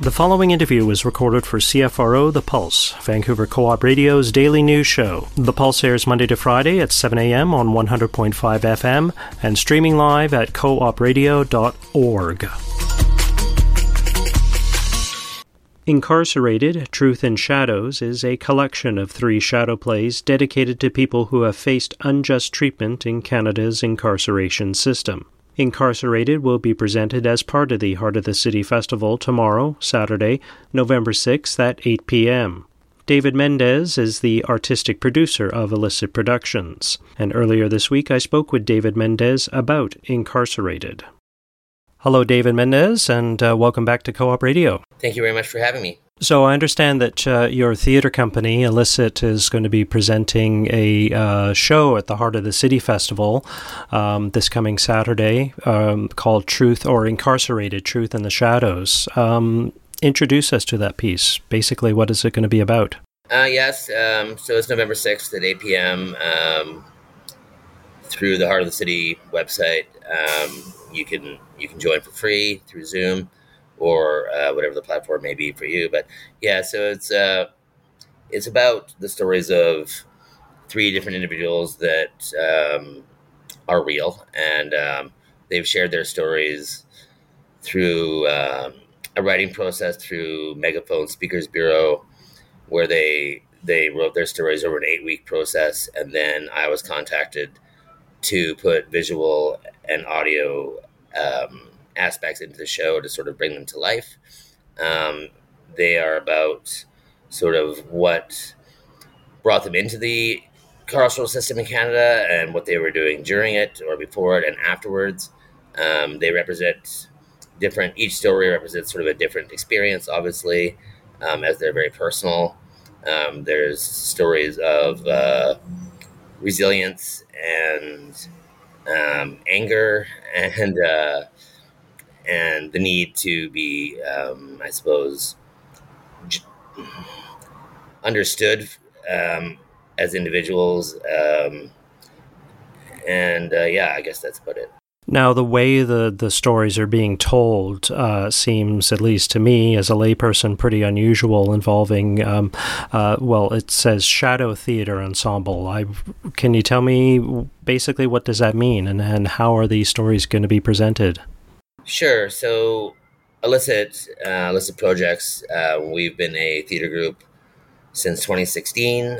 The following interview was recorded for CFRO The Pulse, Vancouver Co-op Radio's daily news show. The Pulse airs Monday to Friday at 7 a.m. on 100.5 FM and streaming live at coopradio.org. Incarcerated, Truth in Shadows is a collection of 3 shadow plays dedicated to people who have faced unjust treatment in Canada's incarceration system. Incarcerated will be presented as part of the Heart of the City Festival tomorrow, Saturday, November 6th at 8 p.m. David Mendez is the artistic producer of Illicit Productions, and earlier this week I spoke with David Mendez about Incarcerated. Hello, David Mendez, and welcome back to Co-op Radio. Thank you very much for having me. So I understand that your theatre company, Illicit, is going to be presenting a show at the Heart of the City Festival this coming Saturday called Truth or Incarcerated, Truth in the Shadows. Introduce us to that piece. Basically, what is it going to be about? Yes, so it's November 6th at 8 p.m. Through the Heart of the City website. You can join for free through Zoom or whatever the platform may be for you. But yeah, so it's about the stories of 3 different individuals that are real, and they've shared their stories through a writing process through Megaphone Speakers Bureau, where they wrote their stories over an 8-week process, and then I was contacted to put visual and audio aspects into the show to sort of bring them to life. They are about sort of what brought them into the carceral system in Canada and what they were doing during it or before it and afterwards. They represent each story represents sort of a different experience, obviously, as they're very personal. There's stories of resilience and anger and the need to be, I suppose, understood as individuals. I guess that's about it. Now, the way the stories are being told seems, at least to me, as a layperson, pretty unusual, involving, it says Shadow Theatre Ensemble. Can you tell me basically what does that mean, and how are these stories going to be presented? Sure. So, Illicit Projects, we've been a theatre group since 2016.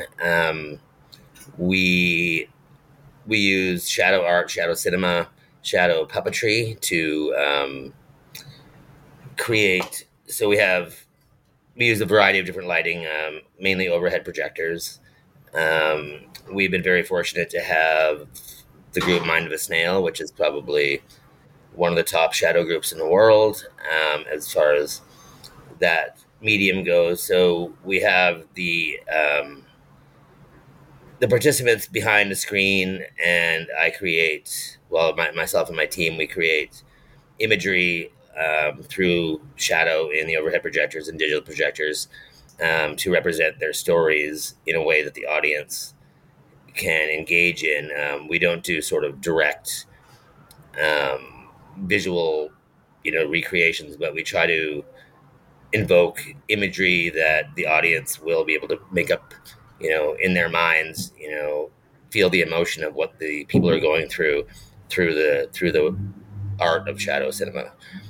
We use shadow art, shadow cinema, shadow puppetry to create. So we use a variety of different lighting, mainly overhead projectors. We've been very fortunate to have the group Mind of a Snail, which is probably one of the top shadow groups in the world as far as that medium goes. So we have the participants behind the screen, and I create, myself and my team, we create imagery through shadow in the overhead projectors and digital projectors to represent their stories in a way that the audience can engage in. We don't do sort of direct visual, recreations, but we try to invoke imagery that the audience will be able to make up, in their minds, feel the emotion of what the people are going through the art of shadow cinema.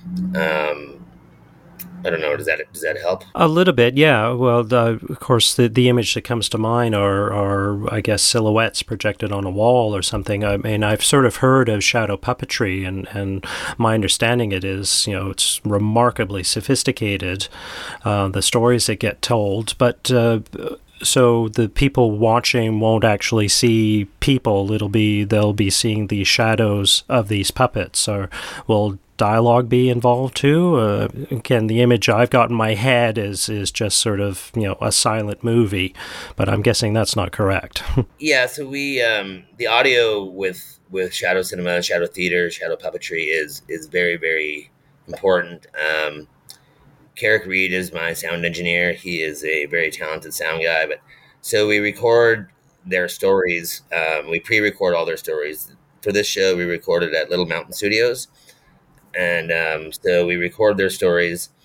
I don't know. Does that help? A little bit, yeah. Well, of course, the image that comes to mind are, I guess, silhouettes projected on a wall or something. I mean, I've sort of heard of shadow puppetry, and my understanding it's remarkably sophisticated, the stories that get told, but so the people watching won't actually see people. They'll be seeing the shadows of these puppets. Or will dialogue be involved too? Again, the image I've got in my head is just sort of a silent movie, but I'm guessing that's not correct. Yeah. So we the audio with shadow cinema, shadow theater, shadow puppetry is very, very important. Carrick Reed is my sound engineer. He is a very talented sound guy. But so we record their stories. We pre-record all their stories. For this show, we recorded at Little Mountain Studios. And so we record their stories,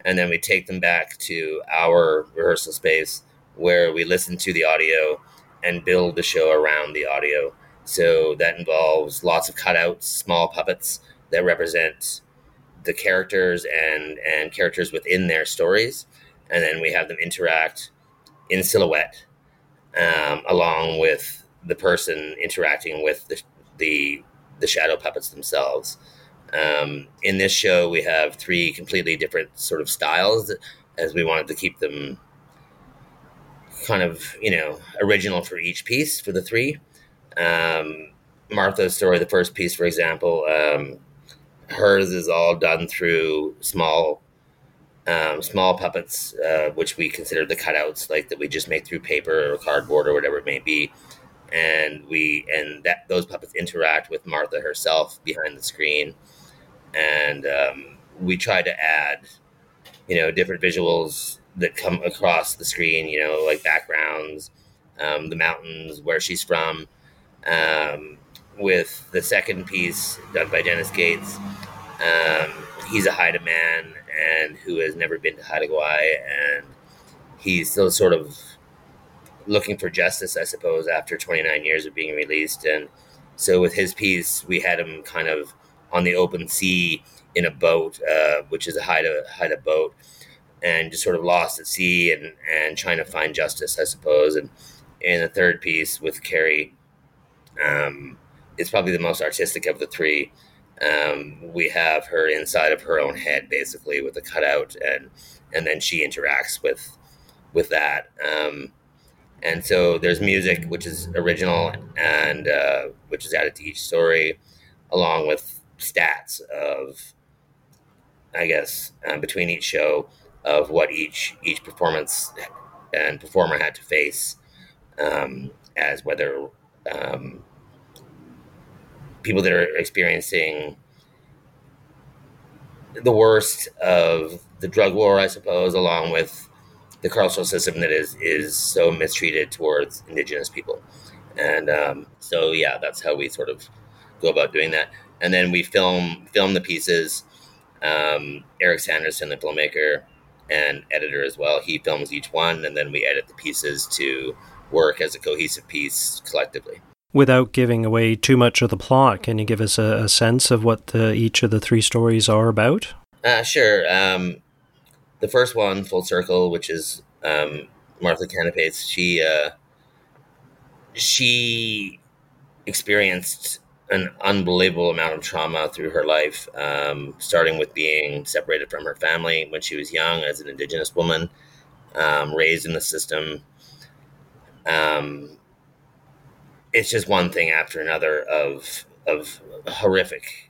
and then we take them back to our rehearsal space where we listen to the audio and build the show around the audio. So that involves lots of cutouts, small puppets that represent the characters and characters within their stories, and then we have them interact in silhouette, along with the person interacting with the shadow puppets themselves. In this show, we have three completely different sort of styles, as we wanted to keep them kind of, original for each piece for the three. Martha's story, the first piece, for example, hers is all done through small puppets, which we consider the cutouts, like that we just make through paper or cardboard or whatever it may be, and that those puppets interact with Martha herself behind the screen, and we try to add, different visuals that come across the screen, like backgrounds, the mountains, where she's from. With the second piece done by Dennis Gates, he's a Haida man and who has never been to Haida Gwaii, and he's still sort of looking for justice, I suppose, after 29 years of being released. And so with his piece, we had him kind of on the open sea in a boat, which is a Haida boat, and just sort of lost at sea and trying to find justice, I suppose. And in the third piece with Carrie, it's probably the most artistic of the three. We have her inside of her own head, basically, with a cutout, and then she interacts with that. And so there's music, which is original and which is added to each story, along with stats of, I guess, between each show of what each performance and performer had to face, as whether people that are experiencing the worst of the drug war, I suppose, along with the carceral system that is so mistreated towards Indigenous people. And so, yeah, that's how we sort of go about doing that. And then we film the pieces. Eric Sanderson, the filmmaker and editor as well, he films each one, and then we edit the pieces to work as a cohesive piece collectively. Without giving away too much of the plot, can you give us a sense of what each of the three stories are about? Sure. The first one, Full Circle, which is Martha Canapace, she experienced an unbelievable amount of trauma through her life, starting with being separated from her family when she was young as an Indigenous woman, raised in the system. It's just one thing after another of horrific.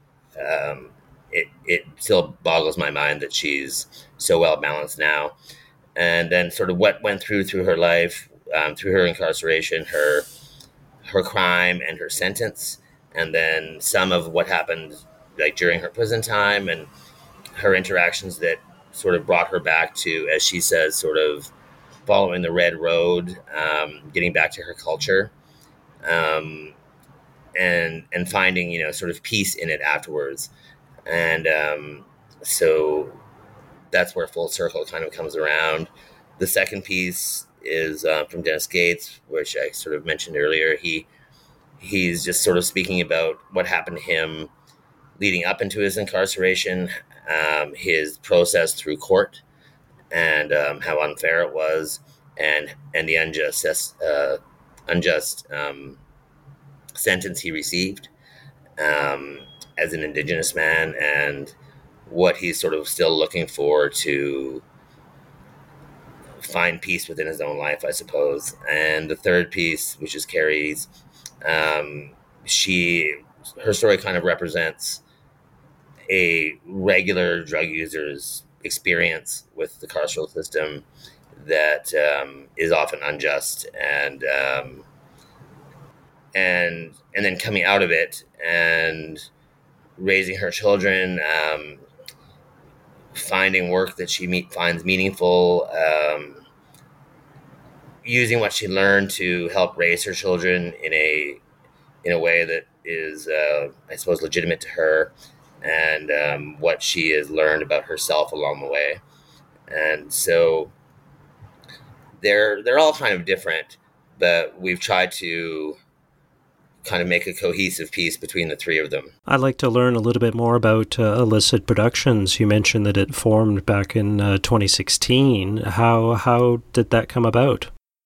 It still boggles my mind that she's so well balanced now. And then sort of what went through her life, through her incarceration, her crime and her sentence, and then some of what happened like during her prison time and her interactions that sort of brought her back to, as she says, sort of following the red road, getting back to her culture, and finding, sort of peace in it afterwards. And so that's where Full Circle kind of comes around. The second piece is from Dennis Gates, which I sort of mentioned earlier. He's just sort of speaking about what happened to him leading up into his incarceration, his process through court, and how unfair it was, and the unjust sentence he received as an Indigenous man, and what he's sort of still looking for to find peace within his own life, I suppose. And the third piece, which is Carrie's, her story kind of represents a regular drug user's experience with the carceral system that is often unjust, and then coming out of it and raising her children, finding work that she finds meaningful, using what she learned to help raise her children in a way that is, I suppose, legitimate to her, and what she has learned about herself along the way. And so they're all kind of different, but we've tried to kind of make a cohesive piece between the three of them. I'd like to learn a little bit more about Illicit Productions. You mentioned that it formed back in 2016. How did that come about?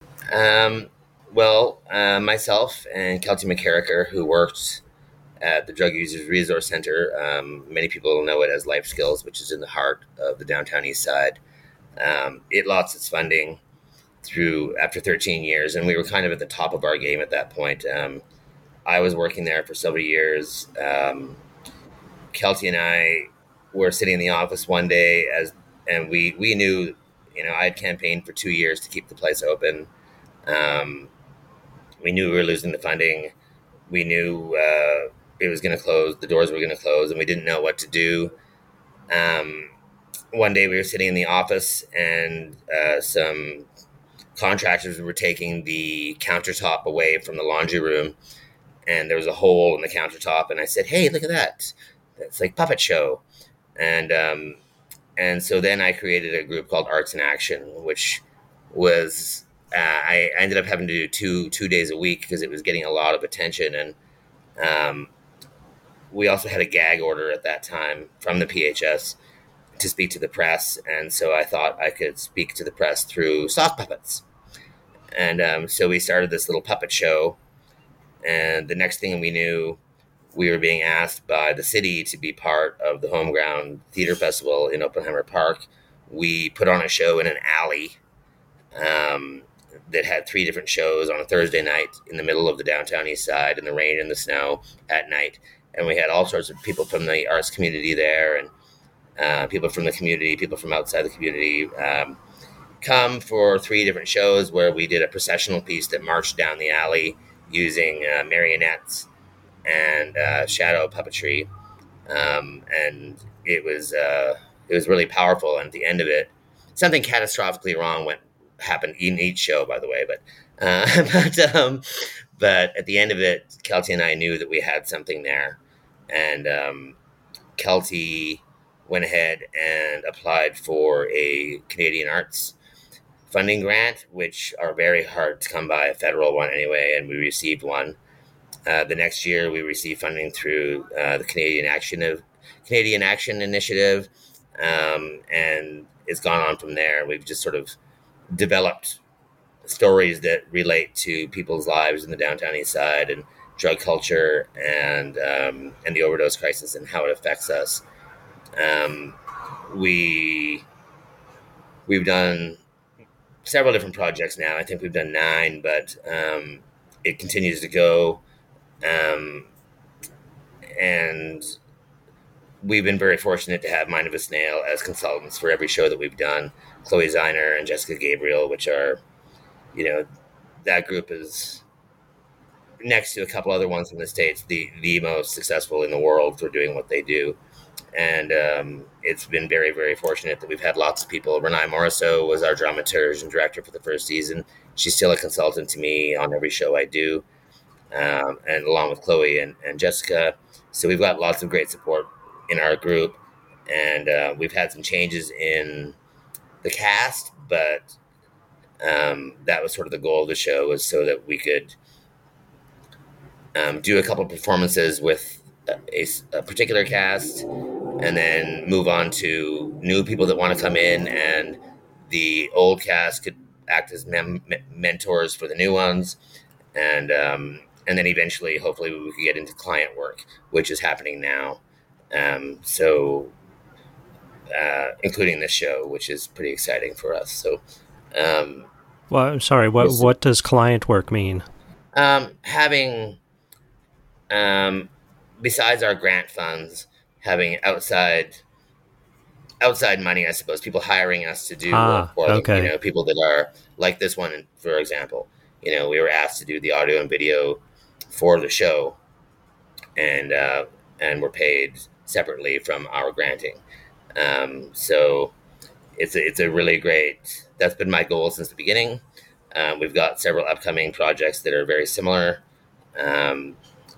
Myself and Kelty McCarricker, who worked at the Drug Users Resource Center, many people know it as Life Skills, which is in the heart of the downtown east side. It lost its funding through after 13 years, and we were kind of at the top of our game at that point. I was working there for several years. Kelty and I were sitting in the office one day and we knew, I had campaigned for 2 years to keep the place open. Um, we knew we were losing the funding. We knew it was going to close. The doors were going to close, and we didn't know what to do. Um, One day we were sitting in the office, and some contractors were taking the countertop away from the laundry room, and there was a hole in the countertop. And I said, "Hey, look at that! That's like Puppet Show." And so then I created a group called Arts in Action, which was I ended up having to do two days a week because it was getting a lot of attention. And um, we also had a gag order at that time from the PHS to speak to the press, and so I thought I could speak to the press through sock puppets. And so we started this little puppet show, and the next thing we knew, we were being asked by the city to be part of the Home Ground Theater Festival in Oppenheimer Park. We put on a show in an alley um, that had three different shows on a Thursday night in the middle of the downtown east side in the rain and the snow at night. And we had all sorts of people from the arts community there, and people from the community, people from outside the community, come for three different shows where we did a processional piece that marched down the alley using marionettes and shadow puppetry, and it was really powerful. And at the end of it, something catastrophically wrong happened in each show, by the way. But at the end of it, Kelty and I knew that we had something there, and Kelty went ahead and applied for a Canadian Arts funding grant, which are very hard to come by, a federal one anyway, and we received one. The next year, we received funding through the Canadian Action Initiative, and it's gone on from there. We've just sort of developed stories that relate to people's lives in the downtown east side and drug culture and the overdose crisis and how it affects us. Um, we we've done several different projects now. I think we've done 9, but it continues to go. Um, and we've been very fortunate to have Mind of a Snail as consultants for every show that we've done. Chloe Zeiner and Jessica Gabriel, which are, you know, that group is next to a couple other ones in the States, the most successful in the world for doing what they do. And it's been very, very fortunate that we've had lots of people. Renai Morisseau was our dramaturge and director for the first season. She's still a consultant to me on every show I do, and along with Chloe and Jessica. So we've got lots of great support in our group, and we've had some changes in the cast, but that was sort of the goal of the show, was so that we could do a couple performances with a particular cast, and then move on to new people that want to come in, and the old cast could act as mentors for the new ones, and then eventually, hopefully, we could get into client work, which is happening now. Including this show, which is pretty exciting for us. So, well, I'm sorry. What does client work mean? Having besides our grant funds, having outside money, I suppose, people hiring us to do work for them. Okay. You know, people that are like this one, for example. You know, we were asked to do the audio and video for the show, and we're paid separately from our granting. So it's a really great. That's been my goal since the beginning. We've got several upcoming projects that are very similar.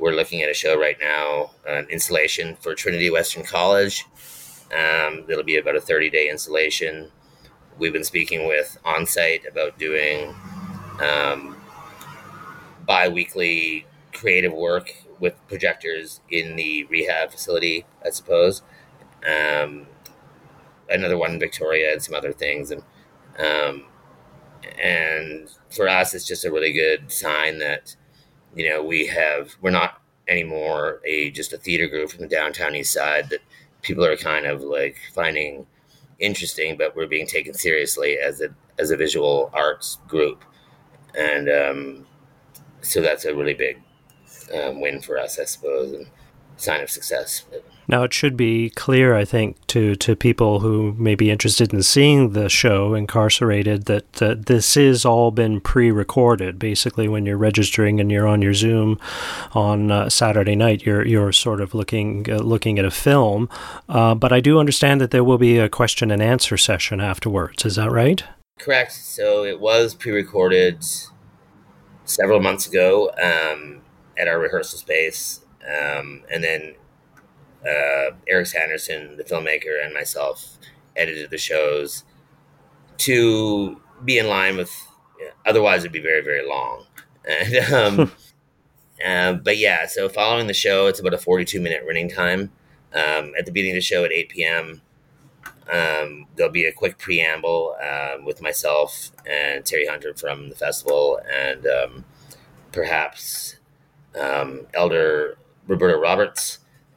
we're looking at a show right now, an installation for Trinity Western College. It'll be about a 30-day installation. We've been speaking with Onsite about doing um, bi-weekly creative work with projectors in the rehab facility, I suppose. Um, Another one in Victoria and some other things. Um, and for us, it's just a really good sign that, we're not anymore just a theater group from the downtown east side that people are kind of like finding interesting, but we're being taken seriously as a visual arts group. And so that's a really big win for us, I suppose, and sign of success. Now, it should be clear, I think, to people who may be interested in seeing the show Incarcerated, that this is all been pre-recorded. Basically, when you're registering and you're on your Zoom on Saturday night, you're sort of looking at a film. But I do understand that there will be a question and answer session afterwards. Is that right? Correct. So it was pre-recorded several months ago at our rehearsal space, and then Eric Sanderson, the filmmaker, and myself edited the shows to be in line with. Otherwise, it'd be very, very long. And but yeah, so following the show, it's about a 42-minute running time. At the beginning of the show at 8 p.m., there'll be a quick preamble with myself and Terry Hunter from the festival, and perhaps Elder Roberta Roberts.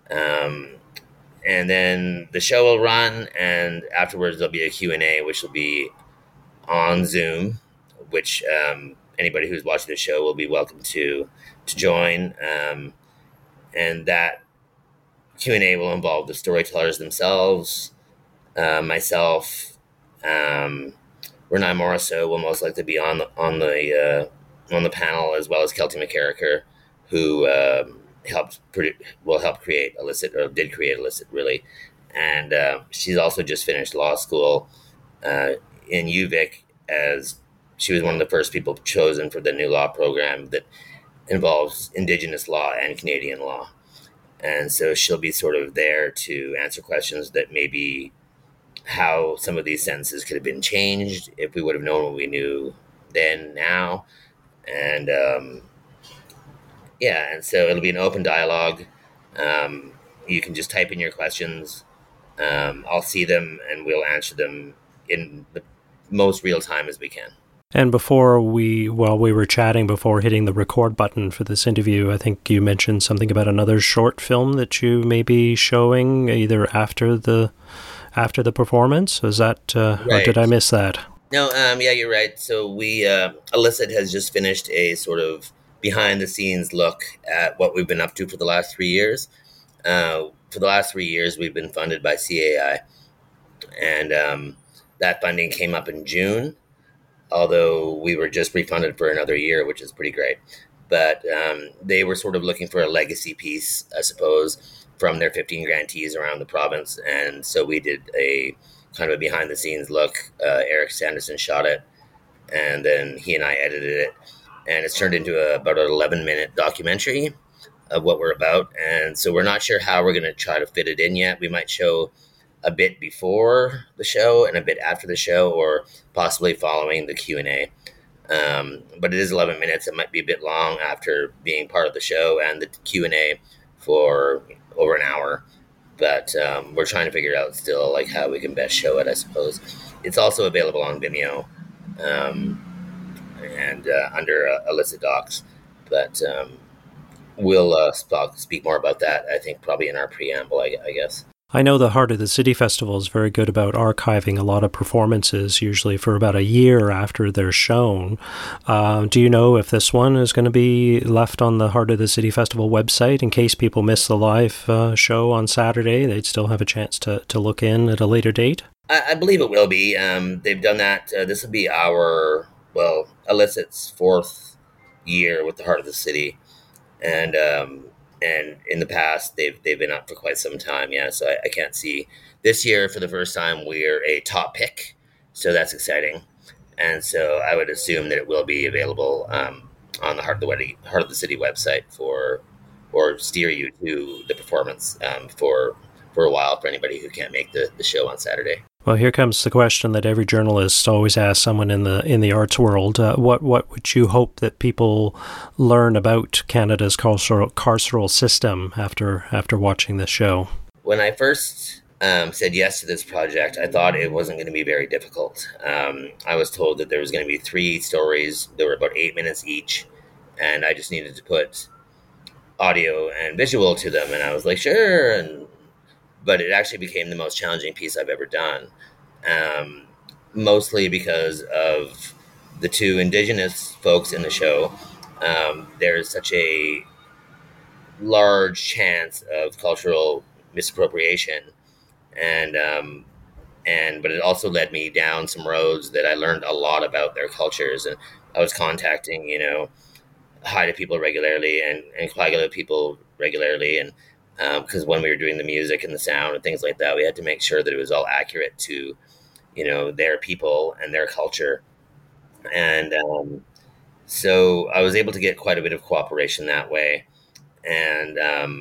And then the show will run, and afterwards there'll be a Q&A, which will be on Zoom, which anybody who's watching the show will be welcome to join. And that Q&A will involve the storytellers themselves, myself, Renai Morisseau will most likely be on the panel, as well as Kelty McCarricker, who will help create Illicit, or did create Illicit, really. And she's also just finished law school in UVic, as she was one of the first people chosen for the new law program that involves Indigenous law and Canadian law. And so she'll be sort of there to answer questions that maybe how some of these sentences could have been changed if we would have known what we knew then, now. And and so it'll be an open dialogue. You can just type in your questions. I'll see them and we'll answer them in the most real time as we can. And while we were chatting before hitting the record button for this interview, I think you mentioned something about another short film that you may be showing either after the performance. Is that, right, or did I miss that? No, yeah, you're right. So we, Illicit has just finished a sort of behind the scenes look at what we've been up to for the last 3 years. For the last 3 years, we've been funded by CAI, and that funding came up in June, although we were just refunded for another year, which is pretty great. But they were sort of looking for a legacy piece, I suppose, from their 15 grantees around the province. And so we did a kind of a behind the scenes look. Eric Sanderson shot it, and then he and I edited it. And it's turned into about an 11-minute documentary of what we're about. And so we're not sure how we're going to try to fit it in yet. We might show a bit before the show and a bit after the show, or possibly following the Q&A. But it is 11 minutes. It might be a bit long after being part of the show and the Q&A for over an hour. But we're trying to figure out still like how we can best show it, I suppose. It's also available on Vimeo and under Illicit Docs. But we'll speak more about that, I think, probably in our preamble, I guess. I know the Heart of the City Festival is very good about archiving a lot of performances, usually for about a year after they're shown. Do you know if this one is going to be left on the Heart of the City Festival website in case people miss the live show on Saturday? They'd still have a chance to look in at a later date? I believe it will be. They've done that. This will be Illicit's 4th year with the Heart of the City. And in the past, they've been up for quite some time. Yeah, so I can't see this year for the first time we're a top pick, so that's exciting. And so I would assume that it will be available on the Heart of the City website for or steer you to the performance for a while for anybody who can't make the show on Saturday. Well, here comes the question that every journalist always asks someone in the arts world. What would you hope that people learn about Canada's carceral system after watching this show? When I first said yes to this project, I thought it wasn't going to be very difficult. I was told that there was going to be 3 stories that were about 8 minutes each, and I just needed to put audio and visual to them, and I was like, sure. But it actually became the most challenging piece I've ever done, mostly because of the 2 Indigenous folks in the show. There's such a large chance of cultural misappropriation, but it also led me down some roads that I learned a lot about their cultures. And I was contacting, Haida people regularly and Kwagala people regularly, and because when we were doing the music and the sound and things like that, we had to make sure that it was all accurate to, their people and their culture. And so I was able to get quite a bit of cooperation that way, and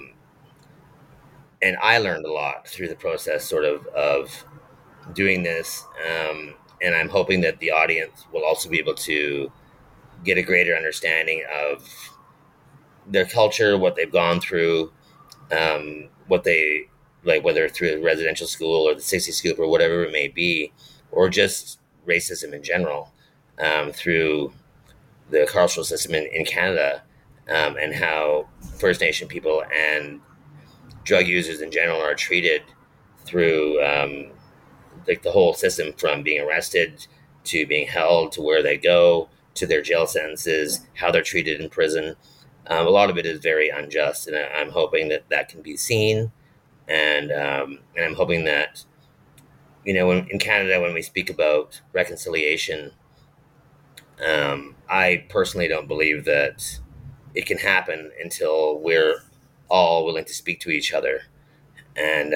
I learned a lot through the process, sort of doing this. And I'm hoping that the audience will also be able to get a greater understanding of their culture, what they've gone through, what they like, whether through a residential school or the 60 Scoop or whatever it may be, or just racism in general, through the carceral system in Canada, and how First Nation people and drug users in general are treated through like the whole system, from being arrested to being held to where they go to their jail sentences, how they're treated in prison. A lot of it is very unjust, and I'm hoping that can be seen, and I'm hoping that in Canada, when we speak about reconciliation, I personally don't believe that it can happen until we're all willing to speak to each other, and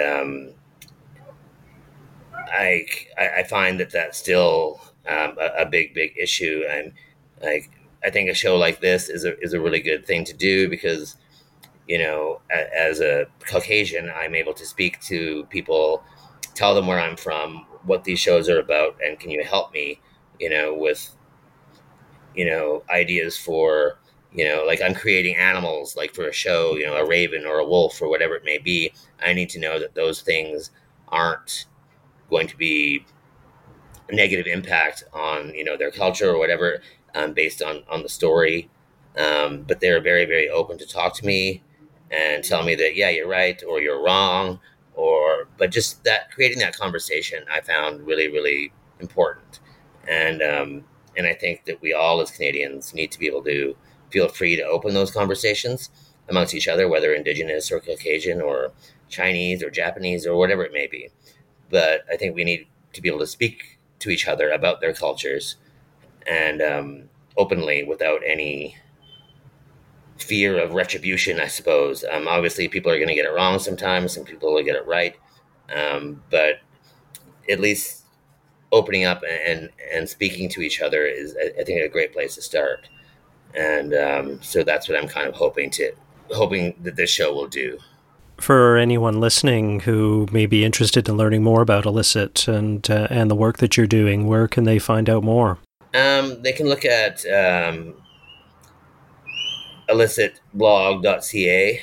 I find that that's still a big issue. And I think a show like this is a really good thing to do, because as a Caucasian, I'm able to speak to people, tell them where I'm from, what these shows are about, and can you help me with ideas for like I'm creating animals, like for a show, a raven or a wolf or whatever it may be. I need to know that those things aren't going to be a negative impact on their culture or whatever, based on the story. But they're very, very open to talk to me and tell me that, yeah, you're right or you're wrong, but just that, creating that conversation, I found really, really important. And I think that we all as Canadians need to be able to feel free to open those conversations amongst each other, whether Indigenous or Caucasian or Chinese or Japanese or whatever it may be. But I think we need to be able to speak to each other about their cultures, and openly, without any fear of retribution, I suppose. Obviously, people are going to get it wrong sometimes, some people will get it right. But at least opening up and speaking to each other is, I think, a great place to start. And so that's what I'm kind of hoping that this show will do. For anyone listening who may be interested in learning more about Illicit and the work that you're doing, where can they find out more? They can look at illicitblog.ca,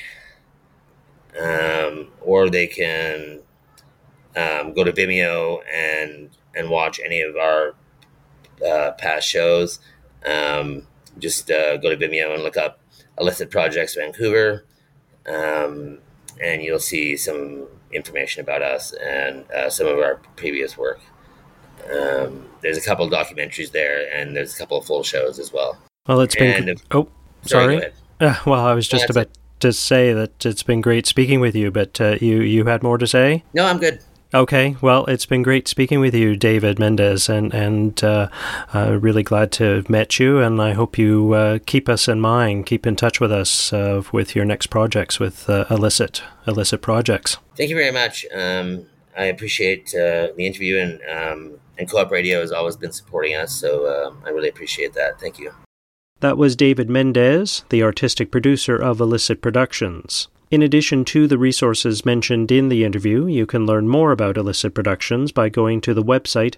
or they can go to Vimeo and watch any of our past shows. Just go to Vimeo and look up Illicit Projects Vancouver, and you'll see some information about us and some of our previous work. There's a couple of documentaries there, and there's a couple of full shows as well. Well, it's been... Sorry. Go ahead. Well, I was just about to say that it's been great speaking with you, but you had more to say? No, I'm good. Okay, well, it's been great speaking with you, David Mendez, and really glad to have met you, and I hope you keep us in mind, keep in touch with us with your next projects with Illicit Projects. Thank you very much. I appreciate the interview, and Co-op Radio has always been supporting us, so I really appreciate that. Thank you. That was David Mendez, the artistic producer of Illicit Productions. In addition to the resources mentioned in the interview, you can learn more about Illicit Productions by going to the website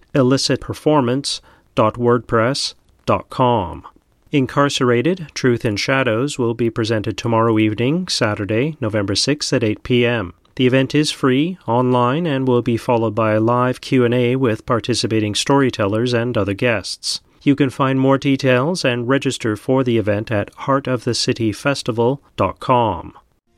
illicitperformance.wordpress.com. Incarcerated, Truth in Shadows will be presented tomorrow evening, Saturday, November 6th at 8 p.m. The event is free, online, and will be followed by a live Q&A with participating storytellers and other guests. You can find more details and register for the event at heartofthecityfestival.com.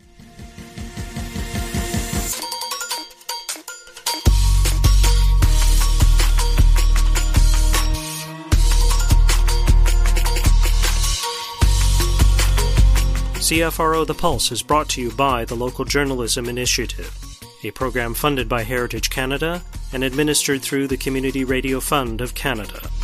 CFRO The Pulse is brought to you by the Local Journalism Initiative, a program funded by Heritage Canada and administered through the Community Radio Fund of Canada.